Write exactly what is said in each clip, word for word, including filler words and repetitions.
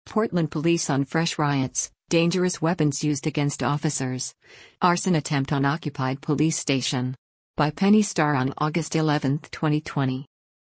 Portland police on fresh riots, dangerous weapons used against officers. Arson attempt on occupied police station. By Penny Starr on August eleventh, twenty twenty.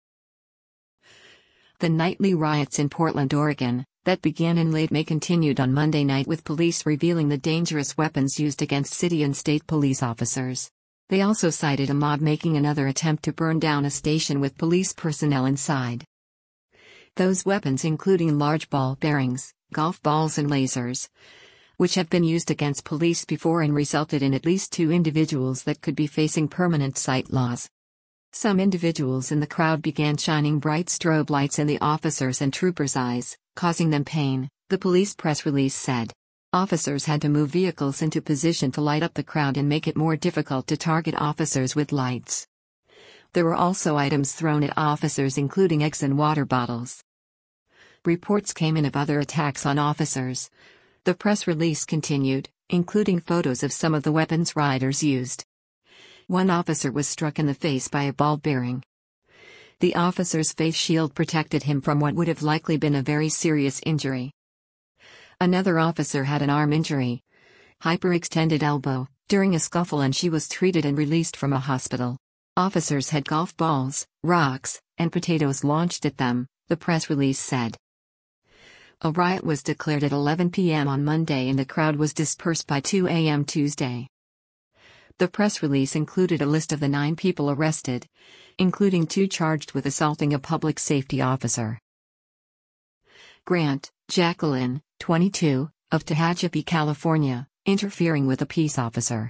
The nightly riots in Portland, Oregon, that began in late May continued on Monday night with police revealing the dangerous weapons used against city and state police officers. They also cited a mob making another attempt to burn down a station with police personnel inside. Those weapons including large ball bearings, golf balls and lasers, which have been used against police before and resulted in at least two individuals that could be facing permanent cite laws. Some individuals in the crowd began shining bright strobe lights in the officers' and troopers' eyes, causing them pain, the police press release said. Officers had to move vehicles into position to light up the crowd and make it more difficult to target officers with lights. There were also items thrown at officers including eggs and water bottles. Reports came in of other attacks on officers. The press release continued, including photos of some of the weapons rioters used. One officer was struck in the face by a ball bearing. The officer's face shield protected him from what would have likely been a very serious injury. Another officer had an arm injury, hyperextended elbow, during a scuffle, and she was treated and released from a hospital. Officers had golf balls, rocks, and potatoes launched at them, the press release said. A riot was declared at eleven p m on Monday and the crowd was dispersed by two a m Tuesday. The press release included a list of the nine people arrested, including two charged with assaulting a public safety officer. Grant, Jacqueline, twenty-two, of Tehachapi, California, interfering with a peace officer.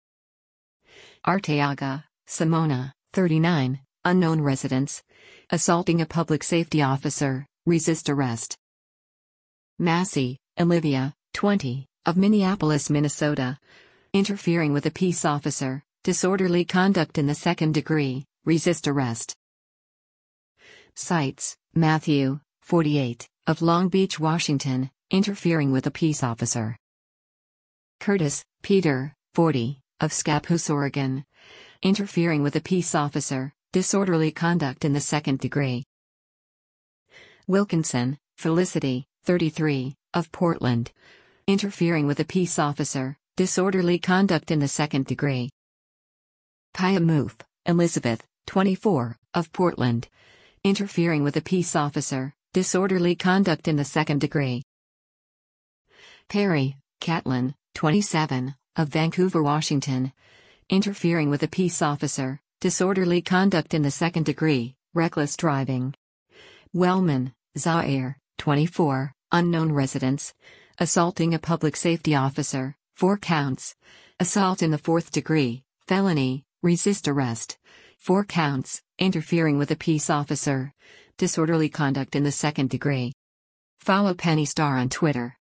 Arteaga, Simona, thirty-nine, unknown residence, assaulting a public safety officer, resist arrest. Massey, Olivia, twenty, of Minneapolis, Minnesota, interfering with a peace officer, disorderly conduct in the second degree, resist arrest. Seitz, Matthew, forty-eight, of Long Beach, Washington, interfering with a peace officer. Curtis, Peter, forty, of Scappoose, Oregon, interfering with a peace officer, disorderly conduct in the second degree. Wilkinson, Felicity, thirty-three, of Portland, interfering with a peace officer, disorderly conduct in the second degree. Piamoof, Elizabeth, twenty-four, of Portland, interfering with a peace officer, disorderly conduct in the second degree. Perry, Catlin, twenty-seven, of Vancouver, Washington, interfering with a peace officer, disorderly conduct in the second degree, reckless driving. Wellman, Zaire, twenty-four, unknown residence, assaulting a public safety officer, four counts, assault in the fourth degree, felony, resist arrest, four counts, interfering with a peace officer, disorderly conduct in the second degree. Follow Penny Starr on Twitter.